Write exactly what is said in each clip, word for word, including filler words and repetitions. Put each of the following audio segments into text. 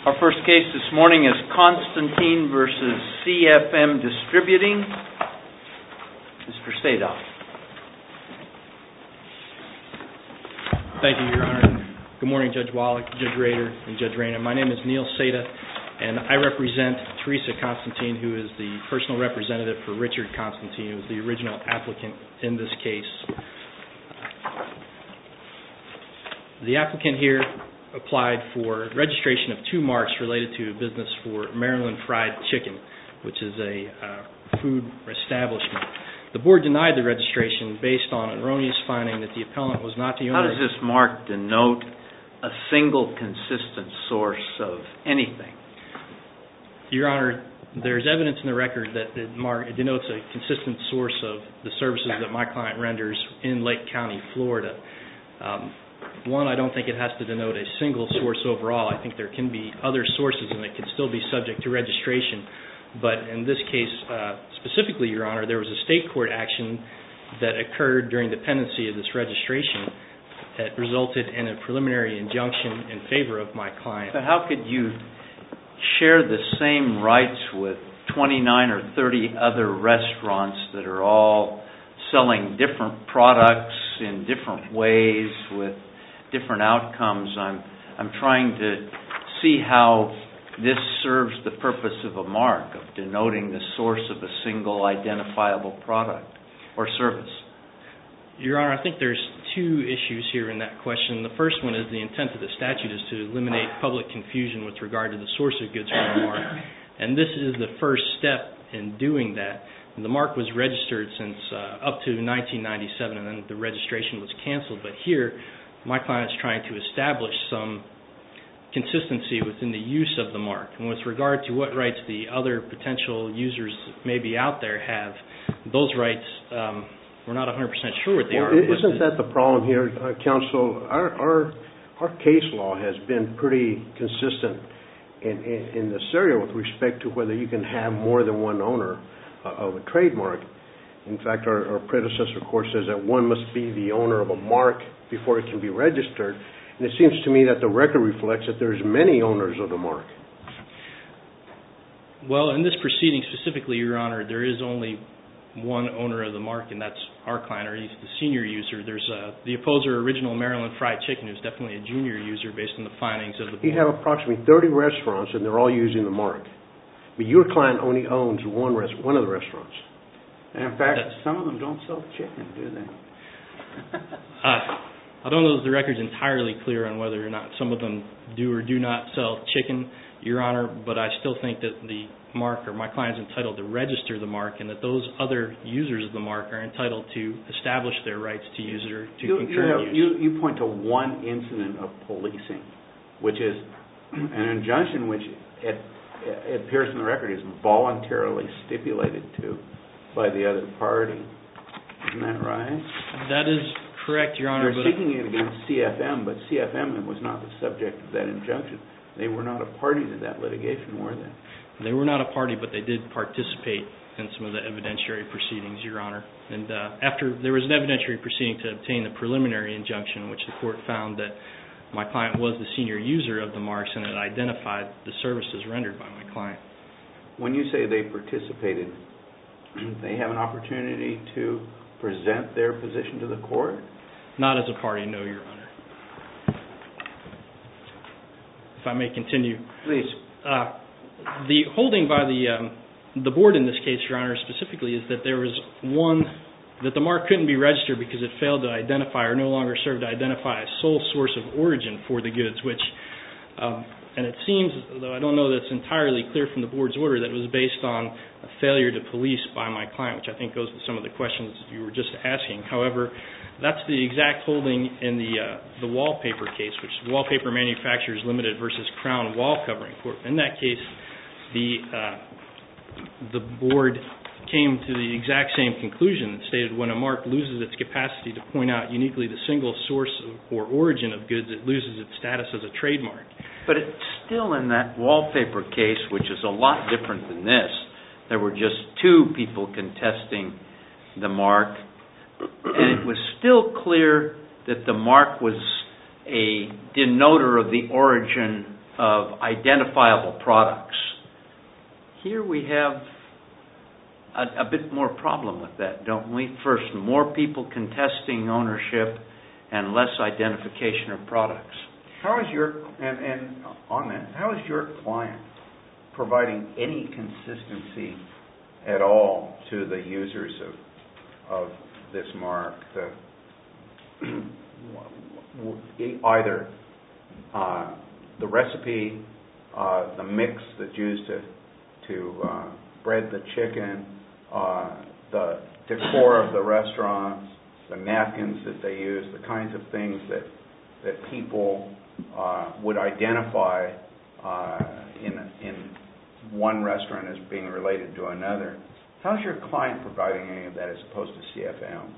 Our first case this morning is Constantine versus C F M Distributing. Mister Sadoff. Thank you, Your Honor. Good morning, Judge Wallach, Judge Rader, and Judge Rayner. My name is Neil Sada, and I represent Teresa Constantine, who is the personal representative for Richard Constantine, who is the original applicant in this case. The applicant here applied for registration of two marks related to a business for Maryland Fried Chicken, which is a uh, food establishment. The board denied the registration based on an erroneous finding that the appellant was not the owner. How does this mark denote a single consistent source of anything? Your Honor, there's evidence in the record that it, mark, it denotes a consistent source of the services that my client renders in Lake County, Florida. Um, One, I don't think it has to denote a single source overall. I think there can be other sources and it can still be subject to registration. But in this case, uh, specifically, Your Honor, there was a state court action that occurred during the pendency of this registration that resulted in a preliminary injunction in favor of my client. But how could you share the same rights with twenty-nine or thirty other restaurants that are all selling different products in different ways with different outcomes? I'm I'm trying to see how this serves the purpose of a mark, of denoting the source of a single identifiable product or service. Your Honor, I think there's two issues here in that question. The first one is the intent of the statute is to eliminate public confusion with regard to the source of goods from the mark. And this is the first step in doing that. The mark was registered since uh, up to nineteen ninety-seven, and then the registration was canceled. But here, my client is trying to establish some consistency within the use of the mark. And with regard to what rights the other potential users maybe out there have, those rights, um, we're not one hundred percent sure what they well, are. Isn't that the problem here, uh, Counsel? Our, our our case law has been pretty consistent in, in, in this area with respect to whether you can have more than one owner uh, of a trademark. In fact, our, our predecessor court says that one must be the owner of a mark before it can be registered. And it seems to me that the record reflects that there's many owners of the mark. Well, in this proceeding specifically, Your Honor, there is only one owner of the mark, and that's our client, or he's the senior user. There's uh, the opposer, Original Maryland Fried Chicken, who's definitely a junior user based on the findings of the board. You have approximately thirty restaurants, and they're all using the mark. But your client only owns one rest, one of the restaurants. And in fact, that's, some of them don't sell chicken, do they? uh, I don't know if the record's entirely clear on whether or not some of them do or do not sell chicken, Your Honor, but I still think that the mark, or my client's entitled to register the mark, and that those other users of the mark are entitled to establish their rights to use it or to you, concur you, have, use. you, you point to one incident of policing, which is an injunction which it, it appears in the record is voluntarily stipulated to by the other party. Isn't that right? That is correct, Your Honor. You're seeking it against C F M, but C F M was not the subject of that injunction. They were not a party to that litigation, were they? They were not a party, but they did participate in some of the evidentiary proceedings, Your Honor. And uh, after there was an evidentiary proceeding to obtain the preliminary injunction, in which the court found that my client was the senior user of the marks and it identified the services rendered by my client. When you say they participated, they have an opportunity to present their position to the court? Not as a party, no, Your Honor. If I may continue. Please. Uh, the holding by the um, the board in this case, Your Honor, specifically is that there was one, that the mark couldn't be registered because it failed to identify or no longer served to identify a sole source of origin for the goods, which, um, and it seems, though I don't know that it's entirely clear from the board's order, that it was based on a failure to police by my client, which I think goes to some of the questions you were just asking. However, that's the exact holding in the uh, the wallpaper case, which is Wallpaper Manufacturers Limited versus Crown Wall Covering Corp. In that case, the uh, the board came to the exact same conclusion. It stated when a mark loses its capacity to point out uniquely the single source of, or origin of goods, it loses its status as a trademark. But it's still in that wallpaper case, which is a lot different than this. There were just two people contesting the mark, and it was still clear that the mark was a denoter of the origin of identifiable products. Here we have a, a bit more problem with that, don't we? First, more people contesting ownership and less identification of products. How is your, and, and on that, how is your client providing any consistency at all to the users of of this mark? The, either uh, the recipe, uh, the mix that's used to to uh, bread the chicken, uh, the decor of the restaurants, the napkins that they use, the kinds of things that that people uh, would identify uh, in in one restaurant as being related to another. How's your client providing any of that as opposed to C F M?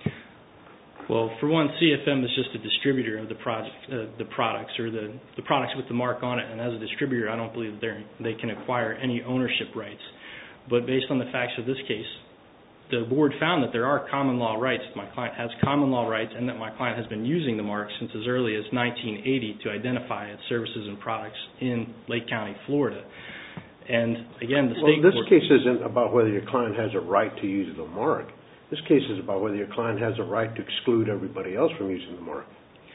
Well, for one, C F M is just a distributor of the project, uh, the products or the, the products with the mark on it, and as a distributor, I don't believe they they can acquire any ownership rights. But based on the facts of this case, the board found that there are common law rights. My client has common law rights, and that my client has been using the mark since as early as nineteen eighty to identify its services and products in Lake County, Florida. And again, the state well, this court, case isn't about whether your client has a right to use the mark. This case is about whether your client has a right to exclude everybody else from using the mark.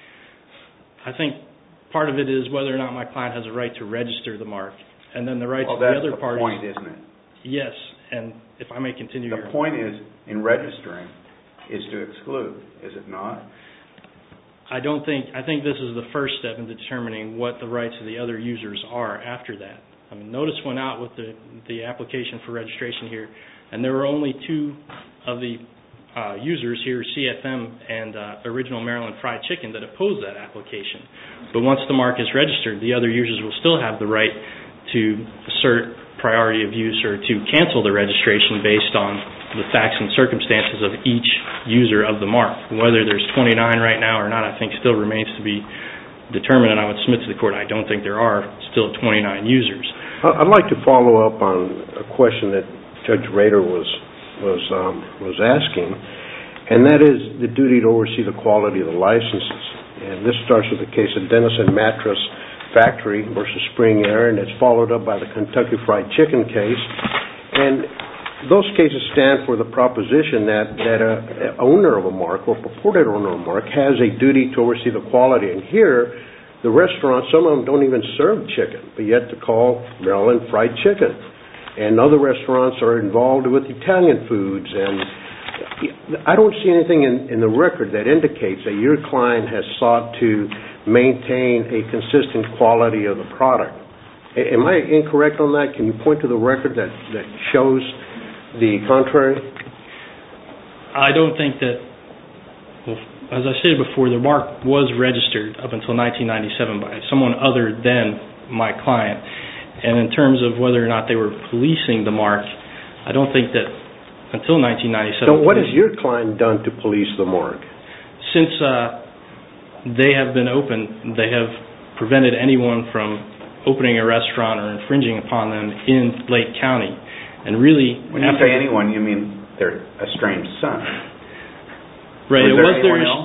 I think part of it is whether or not my client has a right to register the mark, and then the rights well, of the other that's the parties. point, isn't it? Yes, and if I may continue. The your point is, in registering, is to exclude, is it not? I don't think, I think this is the first step in determining what the rights of the other users are after that. I mean, notice went out with the, the application for registration here, and there were only two of the uh, users here, C F M and uh, Original Maryland Fried Chicken, that opposed that application. But once the mark is registered, the other users will still have the right to assert priority of use or to cancel the registration based on the facts and circumstances of each user of the mark. Whether there's twenty-nine right now or not, I think still remains to be determined, and I would submit to the court I don't think there are still twenty-nine users. I'd like to follow up on a question that Judge Rader was was um, was asking, and that is the duty to oversee the quality of the licenses. And this starts with the case of Denison Mattress Factory versus Spring Air, and it's followed up by the Kentucky Fried Chicken case. And those cases stand for the proposition that, that a, a owner of a mark or purported owner of a mark has a duty to oversee the quality. And here, the restaurants, some of them don't even serve chicken, but yet they're called Maryland Fried Chicken. And other restaurants are involved with Italian foods. And I don't see anything in, in the record that indicates that your client has sought to maintain a consistent quality of the product. Am I incorrect on that? Can you point to the record that, that shows the contrary? I don't think that, well, as I said before, the mark was registered up until nineteen ninety-seven by someone other than my client. And in terms of whether or not they were policing the mark, I don't think that until nineteen ninety-seven. So what has your client done to police the mark? Since uh, they have been open, they have prevented anyone from opening a restaurant or infringing upon them in Lake County. And really, when you say anyone, you mean their estranged son. Right. Was it there was anyone their, else?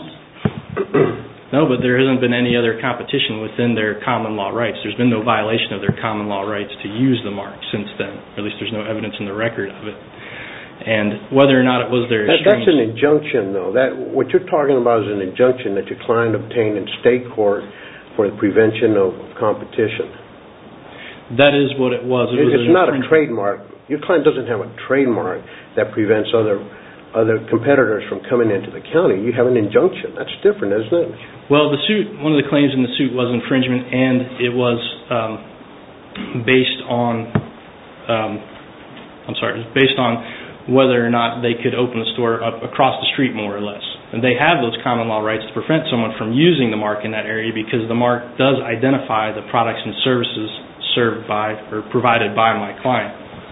No, but there hasn't been any other competition within their common law rights. There's been no violation of their common law rights to use the mark since then. Or at least there's no evidence in the record of it. And whether or not it was their that, that's an injunction, though. That what you're talking about is an injunction that your client obtained in state court for the prevention of competition. That is what it was. It it, was it's not a trademark. Your client doesn't have a trademark that prevents other other competitors from coming into the county. You have an injunction. That's different, isn't it? Well, the suit, one of the claims in the suit was infringement, and it was um, based on, um, I'm sorry, it was based on whether or not they could open a store up across the street, more or less. And they have those common law rights to prevent someone from using the mark in that area because the mark does identify the products and services served by or provided by my client.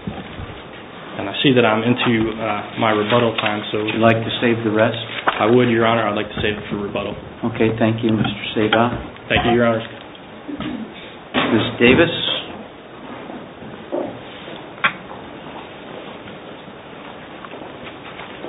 And I see that I'm into uh, my rebuttal time, so... Would you like to save the rest? I would, Your Honor. I'd like to save it for rebuttal. Okay, thank you, Mister Sabah. Thank you, Your Honor. Miz Davis?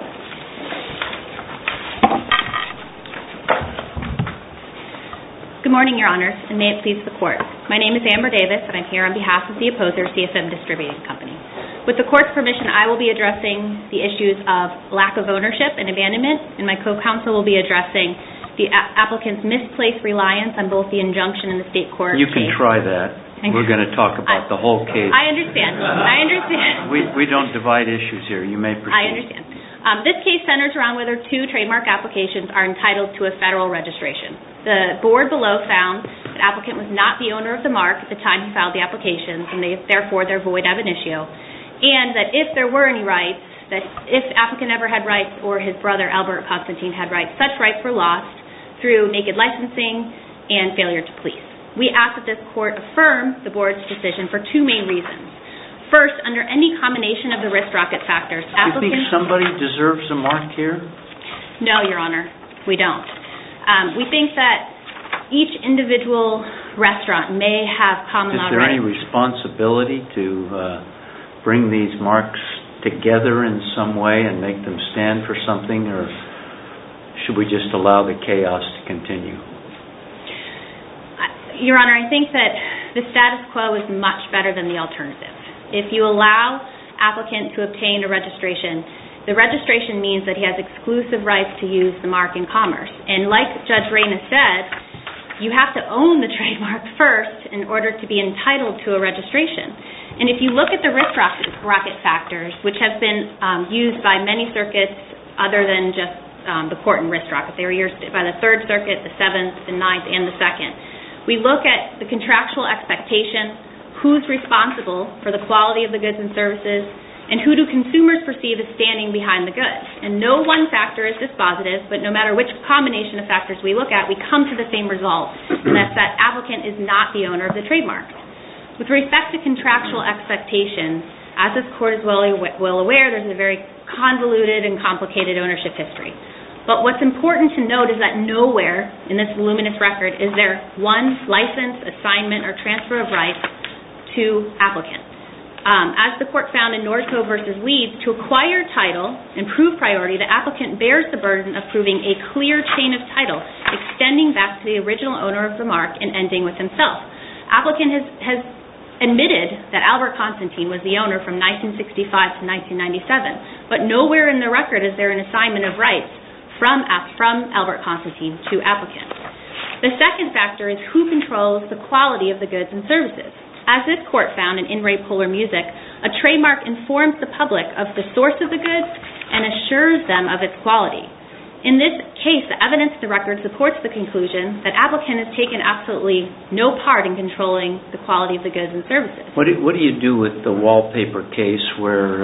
Good morning, Your Honors, and may it please the Court. My name is Amber Davis, and I'm here on behalf of the opposer, C F M Distributing Company. With the Court's permission, I will be addressing the issues of lack of ownership and abandonment, and my co-counsel will be addressing the applicant's misplaced reliance on both the injunction and the state court You case. can try that. We're going to talk about I, the whole case. I understand. I understand. We, we don't divide issues here. You may proceed. I understand. Um, this case centers around whether two trademark applications are entitled to a federal registration. The board below found that applicant was not the owner of the mark at the time he filed the applications, and they, therefore they're void ab initio, and that if there were any rights, that if applicant ever had rights or his brother Albert Constantine had rights, such rights were lost through naked licensing and failure to police. We ask that this court affirm the board's decision for two main reasons. First, under any combination of the wrist rocket factors, applicants... Do you think somebody deserves a mark here? No, Your Honor, we don't. Um, we think that each individual restaurant may have common law rights. Is there any responsibility to uh, bring these marks together in some way and make them stand for something, or should we just allow the chaos to continue? Your Honor, I think that the status quo is much better than the alternative. If you allow applicant to obtain a registration, the registration means that he has exclusive rights to use the mark in commerce. And like Judge Reyna said, you have to own the trademark first in order to be entitled to a registration. And if you look at the wrist rocket, rocket factors, which have been um, used by many circuits other than just um, the court and wrist rocket, they were used by the Third Circuit, the Seventh, the Ninth, and the Second. We look at the contractual expectation, who's responsible for the quality of the goods and services, and who do consumers perceive as standing behind the goods. And no one factor is dispositive, but no matter which combination of factors we look at, we come to the same result, and that's that applicant is not the owner of the trademark. With respect to contractual expectations, as this court is well, well aware, there's a very convoluted and complicated ownership history. But what's important to note is that nowhere in this voluminous record is there one license, assignment, or transfer of rights to applicant. Um, as the court found in Nordco versus Leeds, to acquire title and prove priority, the applicant bears the burden of proving a clear chain of title, extending back to the original owner of the mark and ending with himself. Applicant has, has admitted that Albert Constantine was the owner from nineteen sixty-five to nineteen ninety-seven, but nowhere in the record is there an assignment of rights from, from Albert Constantine to applicant. The second factor is who controls the quality of the goods and services. As this court found in In Re Polar Music, a trademark informs the public of the source of the goods and assures them of its quality. In this case, the evidence of the record supports the conclusion that applicant has taken absolutely no part in controlling the quality of the goods and services. What do, what do you do with the wallpaper case where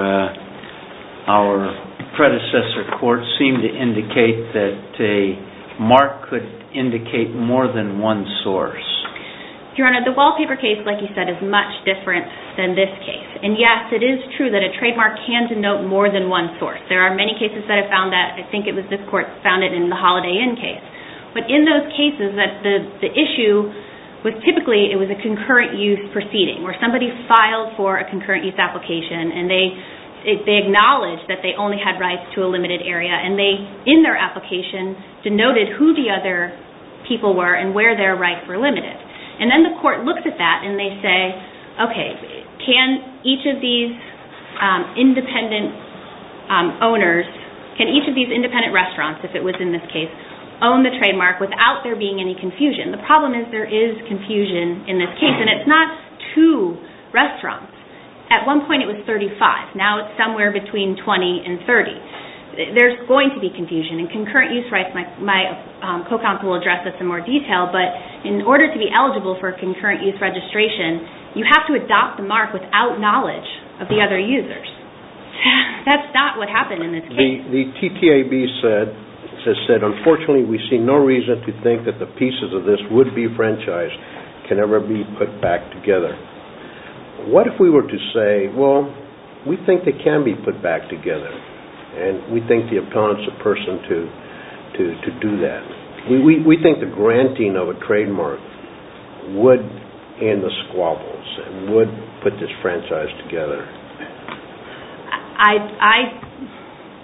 uh, our predecessor court seemed to indicate that a mark could indicate more than one source? Your Honor, the wallpaper case, like you said, is much different than this case. And yes, it is true that a trademark can denote more than one source. There are many cases that have found that. I think it was this court found it in the Holiday Inn case. But in those cases, that the, the issue was typically it was a concurrent use proceeding where somebody filed for a concurrent use application and they It, they acknowledged that they only had rights to a limited area, and they, in their application, denoted who the other people were and where their rights were limited. And then the court looks at that and they say, okay, can each of these um, independent um, owners, can each of these independent restaurants, if it was in this case, own the trademark without there being any confusion? The problem is there is confusion in this case, and it's not two restaurants. At one point it was thirty-five. Now it's somewhere between twenty and thirty. There's going to be confusion. And concurrent use rights, my, my um, co-counsel will address this in more detail, but in order to be eligible for concurrent use registration, you have to adopt the mark without knowledge of the other users. That's not what happened in this case. The, the T T A B said, has said, unfortunately, we see no reason to think that the pieces of this would-be franchise can ever be put back together. What if we were to say, well, we think they can be put back together, and we think the appellant's a person to to, to do that. We, we, we think the granting of a trademark would end the squabbles and would put this franchise together. I, I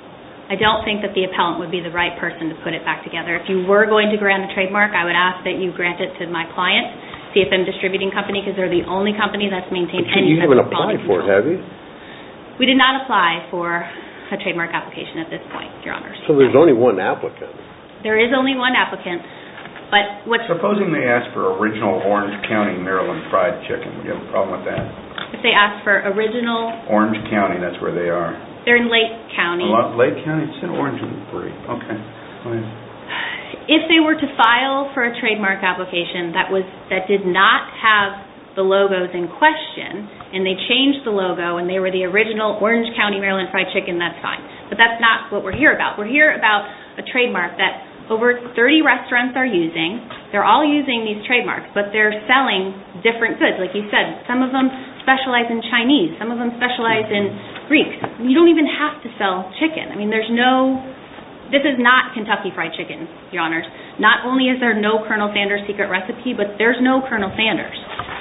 I don't think that the appellant would be the right person to put it back together. If you were going to grant a trademark, I would ask that you grant it to my client, C F M Distributing Company, because they're the only company that's maintained any You type haven't of quality applied for it, control. have you? We did not apply for a trademark application at this point, Your Honors. So there's only one applicant. There is only one applicant, but what's... Supposing they ask for original Orange County, Maryland fried chicken, would you have a problem with that? If they ask for original... Orange County, that's where they are. They're in Lake County. Well, Lake County, it's in Orange and Free. Okay. Go ahead. If they were to file for a trademark application that was that did not have the logos in question, and they changed the logo and they were the original Orange County, Maryland fried chicken, that's fine. But that's not what we're here about. We're here about a trademark that over thirty restaurants are using. They're all using these trademarks, but they're selling different goods. Like you said, some of them specialize in Chinese. Some of them specialize in Greek. You don't even have to sell chicken. I mean, there's no... This is not Kentucky Fried Chicken, Your Honors. Not only is there no Colonel Sanders secret recipe, but there's no Colonel Sanders.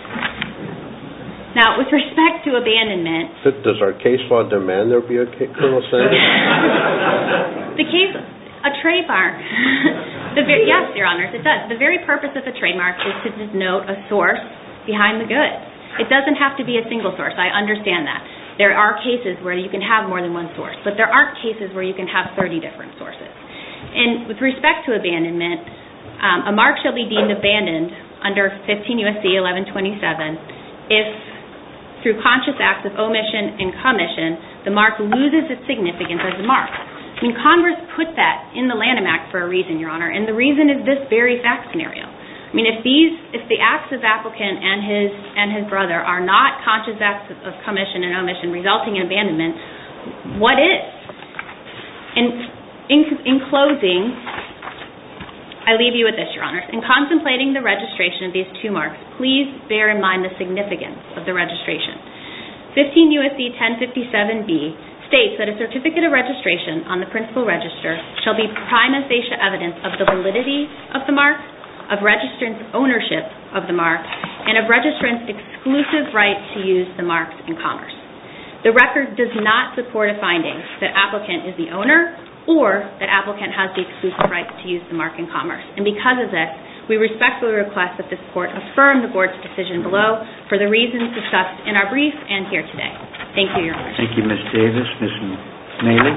Now, with respect to abandonment... Does our case law demand there be a Colonel Sanders? The case... A trademark, the very, yes, Your Honors, it does. The very purpose of a trademark is to denote a source behind the goods. It doesn't have to be a single source. I understand that. There are cases where you can have more than one source, but there aren't cases where you can have thirty different sources. And with respect to abandonment, um, a mark shall be deemed abandoned under fifteen U S C eleven twenty-seven if, through conscious acts of omission and commission, the mark loses its significance as a mark. I mean, Congress put that in the Lanham Act for a reason, Your Honor, and the reason is this very fact scenario. I mean, if these, if the acts of applicant and his and his brother are not conscious acts of commission and omission resulting in abandonment, what is? And in, in closing, I leave you with this, Your Honors. In contemplating the registration of these two marks, please bear in mind the significance of the registration. fifteen U S C ten fifty-seven B states that a certificate of registration on the principal register shall be prima facie evidence of the validity of the mark, of registrant's ownership of the mark, and of registrant's exclusive right to use the marks in commerce. The record does not support a finding that applicant is the owner or that applicant has the exclusive right to use the mark in commerce. And because of this, we respectfully request that this Court affirm the Board's decision below for the reasons discussed in our brief and here today. Thank you, Your Honor. Thank you, Miz Davis. Miz Maley.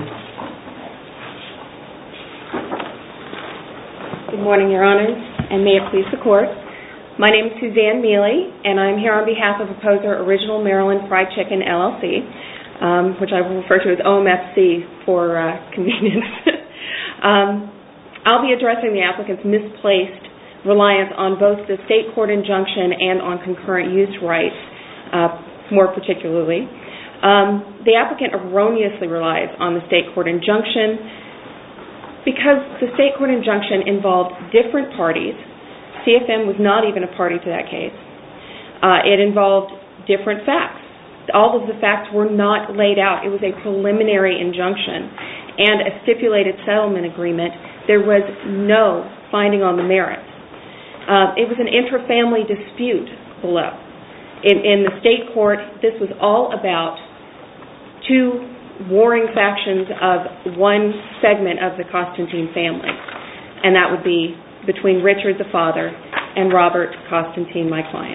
Good morning, Your Honors, and may it please the Court. My name is Suzanne Mealy, and I'm here on behalf of Opposer Original Maryland Fried Chicken, L L C, um, which I will refer to as O M F C for uh, convenience. um, I'll be addressing the applicant's misplaced reliance on both the state court injunction and on concurrent use rights, uh, more particularly. Um, the applicant erroneously relies on the state court injunction because the state court injunction involved different parties. C F M was not even a party to that case. Uh, it involved different facts. All of the facts were not laid out. It was a preliminary injunction and a stipulated settlement agreement. There was no finding on the merits. Uh, it was an intra-family dispute below. In, in the state court, this was all about two warring factions of one segment of the Constantine family, and that would be between Richard, the father, and Robert Constantine, my client.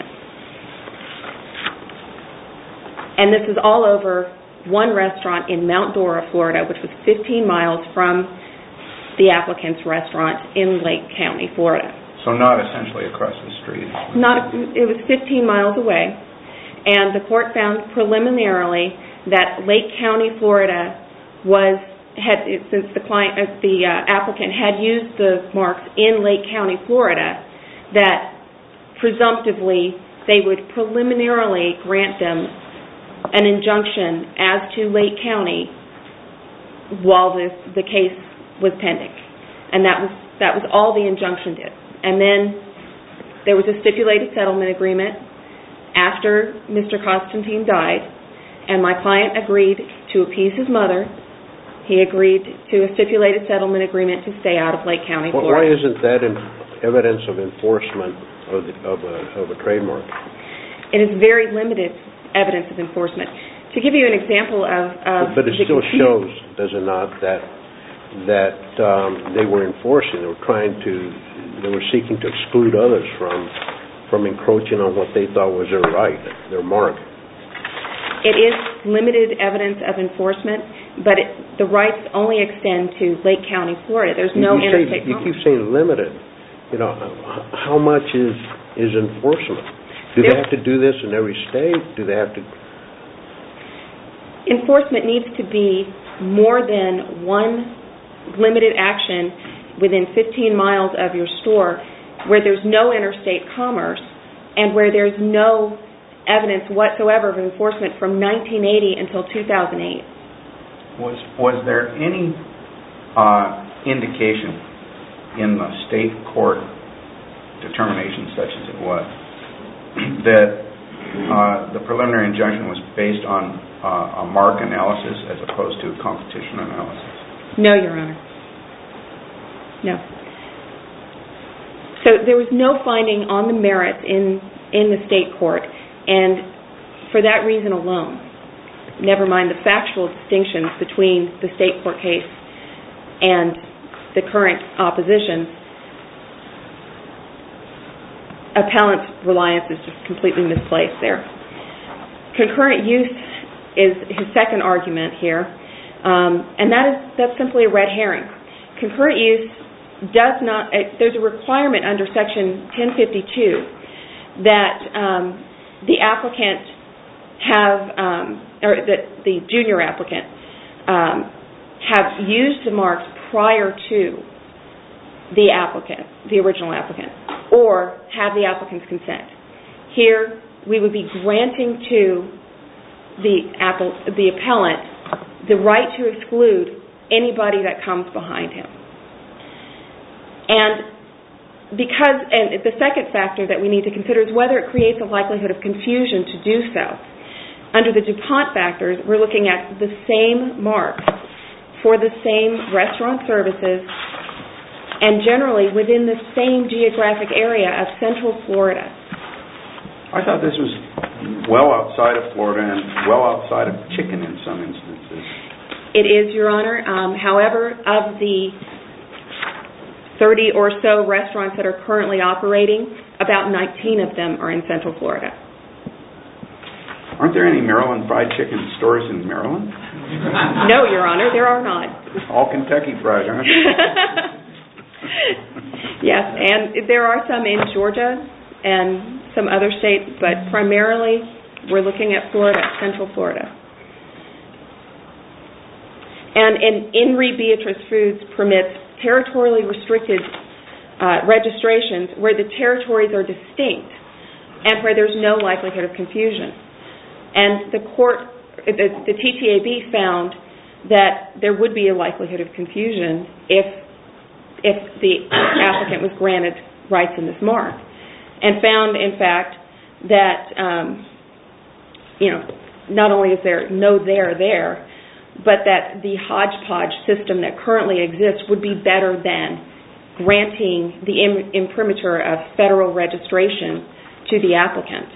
And this is all over one restaurant in Mount Dora, Florida, which was fifteen miles from the applicant's restaurant in Lake County, Florida. So not essentially across the street. Not, it was fifteen miles away, and the court found preliminarily that Lake County, Florida, was had since the client, uh, the uh, applicant had used the marks in Lake County, Florida, that presumptively they would preliminarily grant them an injunction as to Lake County while the the case was pending, and that was that was all the injunction did. And then there was a stipulated settlement agreement after Mister Constantine died, and my client agreed to appease his mother. He agreed to a stipulated settlement agreement to stay out of Lake County, Florida. Why isn't that in evidence of enforcement of, the, of, a, of a trademark? It is very limited evidence of enforcement. To give you an example of... of but it still confused, shows, does it not, that that um, they were enforcing. They were trying to, they were seeking to exclude others from from encroaching on what they thought was their right, their mark. It is limited evidence of enforcement, but it, the rights only extend to Lake County, Florida. There's no you interstate say, You commerce. keep saying limited. You know, how much is, is enforcement? Do they have to do this in every state? Do they have to... Enforcement needs to be more than one limited action within fifteen miles of your store where there's no interstate commerce and where there's no evidence whatsoever of enforcement from nineteen eighty until two thousand eight. Was was there any uh, indication in the state court determination, such as it was, that uh, the preliminary injunction was based on uh, a mark analysis as opposed to competition analysis? No, Your Honor. No. So there was no finding on the merits in, in the state court, and for that reason alone, never mind the factual distinctions between the state court case and the current opposition, appellant's reliance is just completely misplaced there. Concurrent use is his second argument here, um, and that is that's simply a red herring. Concurrent use does not, uh, there's a requirement under Section ten fifty-two that um, the applicant have, um, or that the junior applicant um, have used the marks prior to the applicant, the original applicant, or have the applicant's consent. Here, we would be granting to the, apple, the appellant the right to exclude anybody that comes behind him. And because, and the second factor that we need to consider is whether it creates a likelihood of confusion to do so. Under the DuPont factors, we're looking at the same marks for the same restaurant services and generally within the same geographic area of Central Florida. I thought this was well outside of Florida and well outside of chicken in some instances. It is, Your Honor. Um, however, of the thirty or so restaurants that are currently operating, about nineteen of them are in Central Florida. Aren't there any Maryland fried chicken stores in Maryland? No, Your Honor, there are not. All Kentucky fried, huh? Yes, and there are some in Georgia and some other states, but primarily we're looking at Florida, Central Florida. And in, in Re Beatrice Foods permits territorially restricted uh, registrations where the territories are distinct and where there's no likelihood of confusion. And the court, the, the T T A B found that there would be a likelihood of confusion if if the applicant was granted rights in this mark, and found, in fact, that um, you know, not only is there no there there, but that the hodgepodge system that currently exists would be better than granting the im- imprimatur of federal registration to the applicant.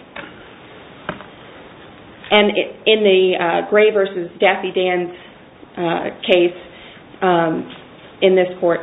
And it, in the uh, Gray versus Daffy Dan's uh, case um, in this court,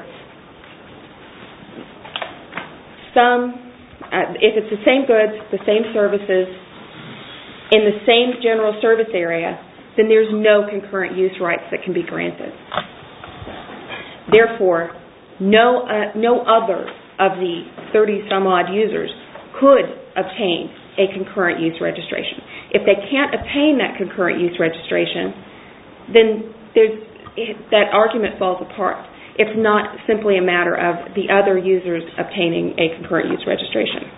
some, uh, if it's the same goods, the same services, in the same general service area, then there's no concurrent use rights that can be granted. Therefore, no uh, no other of the thirty some odd users could obtain a concurrent use registration. If they can't obtain that concurrent use registration, then there's, that argument falls apart. It's not simply a matter of the other users obtaining a concurrent use registration.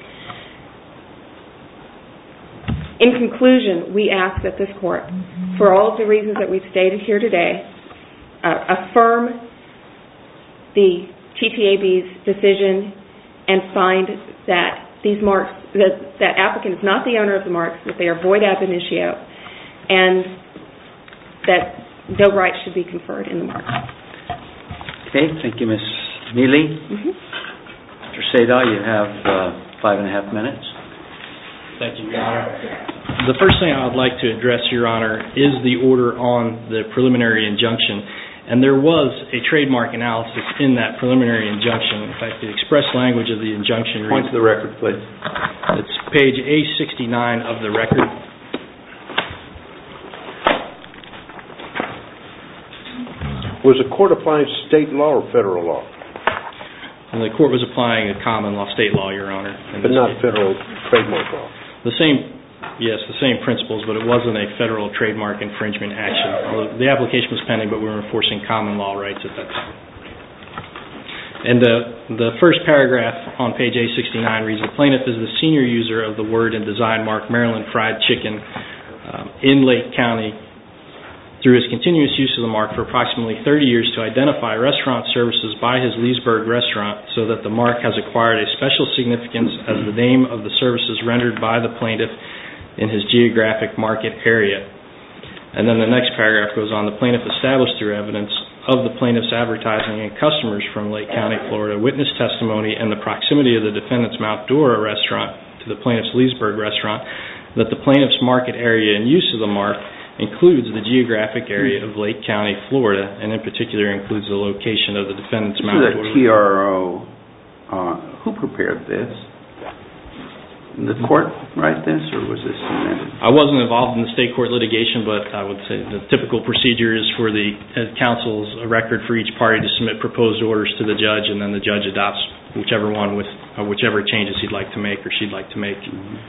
In conclusion, we ask that this court, for all of the reasons that we've stated here today, uh, affirm the T T A B's decision and find that these marks, that, that applicant is not the owner of the marks, that they are void ab initio, and that no rights should be conferred in the marks. Okay, thank you, Miz Neely. Mm-hmm. Mister Seda, you have uh, five and a half minutes. Thank you, Your Honor. The first thing I would like to address, Your Honor, is the order on the preliminary injunction. And there was a trademark analysis in that preliminary injunction. In fact, the express language of the injunction Point reads... to the record, please. It's page A sixty-nine of the record. Was the court applying state law or federal law? And the court was applying a common law, state law, Your Honor. But not federal trademark law? The same, yes, the same principles, but it wasn't a federal trademark infringement action. Although the application was pending, but we were enforcing common law rights at that time. And the, the first paragraph on page A sixty-nine reads, the plaintiff is the senior user of the word and design mark Maryland Fried Chicken um, in Lake County through his continuous use of the mark for approximately thirty years to identify restaurant services by his Leesburg restaurant, so that the mark has acquired a special significance as the name of the services rendered by the plaintiff in his geographic market area. And then the next paragraph goes on, the plaintiff established through evidence of the plaintiff's advertising and customers from Lake County, Florida, witness testimony and the proximity of the defendant's Mount Dora restaurant to the plaintiff's Leesburg restaurant, that the plaintiff's market area and use of the mark includes the geographic area of Lake County, Florida, and in particular includes the location of the defendant's Mount Dora. This is a T R O. Uh, who prepared this? Did the court write this, or was this submitted? I wasn't involved in the state court litigation, but I would say the typical procedure is for the uh, counsel's record for each party to submit proposed orders to the judge, and then the judge adopts whichever one with uh, whichever changes he'd like to make or she'd like to make.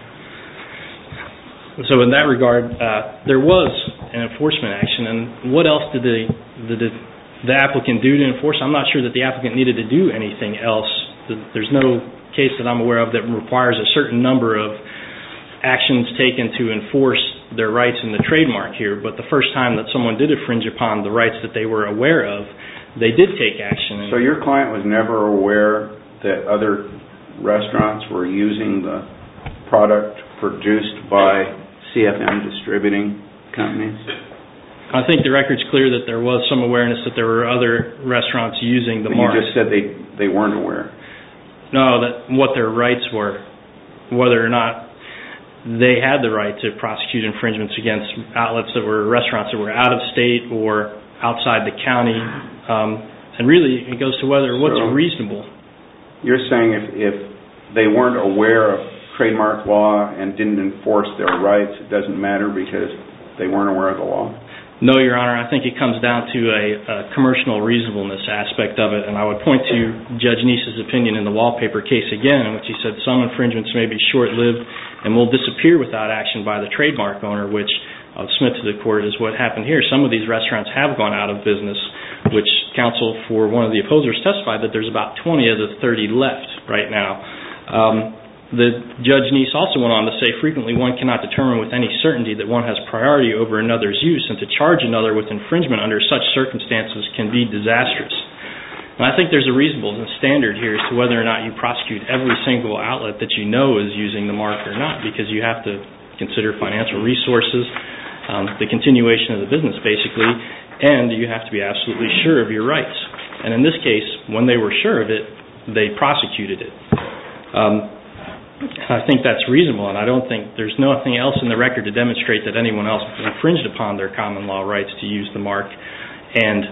Mm-hmm. So in that regard, uh, there was an enforcement action, and what else did the, the, the applicant do to enforce? I'm not sure that the applicant needed to do anything else. There's no case that I'm aware of that requires a certain number of actions taken to enforce their rights in the trademark here, but the first time that someone did infringe upon the rights that they were aware of, they did take action. So your client was never aware that other restaurants were using the product produced by C F M distributing companies? I think the record's clear that there was some awareness that there were other restaurants using the but mark. You just said they, they weren't aware. No, that what their rights were, whether or not they had the right to prosecute infringements against outlets that were restaurants that were out of state or outside the county, um, and really it goes to whether what's so reasonable. You're saying if, if they weren't aware of trademark law and didn't enforce their rights, it doesn't matter because they weren't aware of the law? No, Your Honor. I think it comes down to a, a commercial reasonableness aspect of it, and I would point to Judge Neese's opinion in the wallpaper case again, in which he said some infringements may be short-lived and will disappear without action by the trademark owner, which I would submit to the court is what happened here. Some of these restaurants have gone out of business, which counsel for one of the opposers testified that there's about twenty of the thirty left right now. Um, The Judge Neese also went on to say frequently one cannot determine with any certainty that one has priority over another's use, and to charge another with infringement under such circumstances can be disastrous. And I think there's a reasonable standard here as to whether or not you prosecute every single outlet that you know is using the mark or not, because you have to consider financial resources, um, the continuation of the business basically, and you have to be absolutely sure of your rights. And in this case, when they were sure of it, they prosecuted it. Um, I think that's reasonable, and I don't think there's nothing else in the record to demonstrate that anyone else infringed upon their common law rights to use the mark, and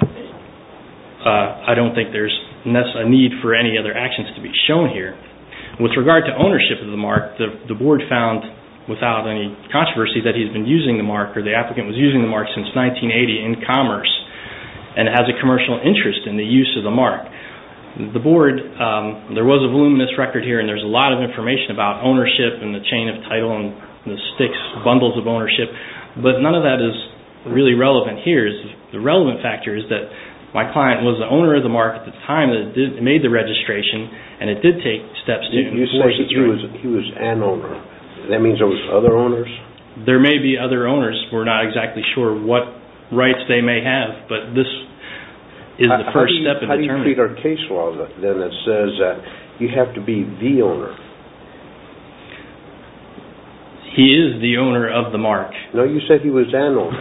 uh, I don't think there's a need for any other actions to be shown here. With regard to ownership of the mark, the, the board found without any controversy that he's been using the mark, or the applicant was using the mark since nineteen eighty in commerce, and has a commercial interest in the use of the mark. The board, um, there was a voluminous record here, and there's a lot of information about ownership and the chain of title and the sticks, bundles of ownership, but none of that is really relevant here. The relevant factor is that my client was the owner of the mark at the time that it did, made the registration, and it did take steps to you enforce say its he was, he was an owner. That means there was other owners? There may be other owners. We're not exactly sure what rights they may have, but this is the first you, step in how determining. How do you treat our case law then that says that you have to be the owner? He is the owner of the mark. No, you said he was an owner.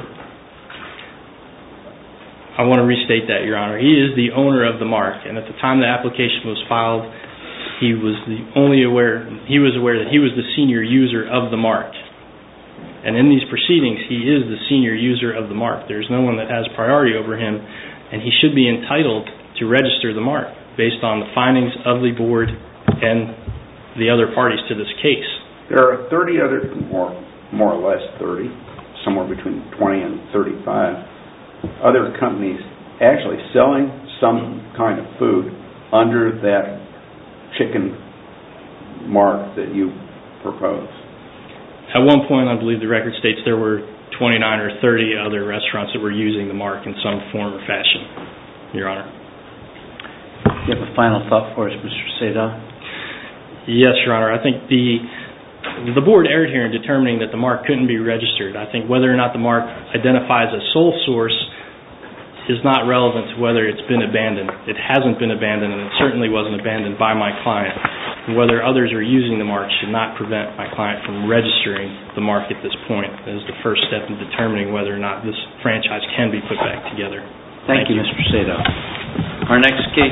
I want to restate that, Your Honor. He is the owner of the mark, and at the time the application was filed, he was the only aware. He was aware that he was the senior user of the mark, and in these proceedings, he is the senior user of the mark. There's no one that has priority over him and he should be entitled to register the mark based on the findings of the board and the other parties to this case. There are thirty other, more, more or less thirty, somewhere between twenty and thirty-five, other companies actually selling some kind of food under that chicken mark that you propose. At one point, I believe the record states there were twenty-nine or thirty other restaurants that were using the mark in some form or fashion, Your Honor. Do you have a final thought for us, Mister Seda? Yes, Your Honor. I think the the board erred here in determining that the mark couldn't be registered. I think whether or not the mark identifies a sole source is not relevant to whether it's been abandoned. It hasn't been abandoned, and it certainly wasn't abandoned by my client. Whether others are using the mark should not prevent my client from registering the mark at this point. That is the first step in determining whether or not this franchise can be put back together. Thank, Thank you, you, Mister Seda. Our next case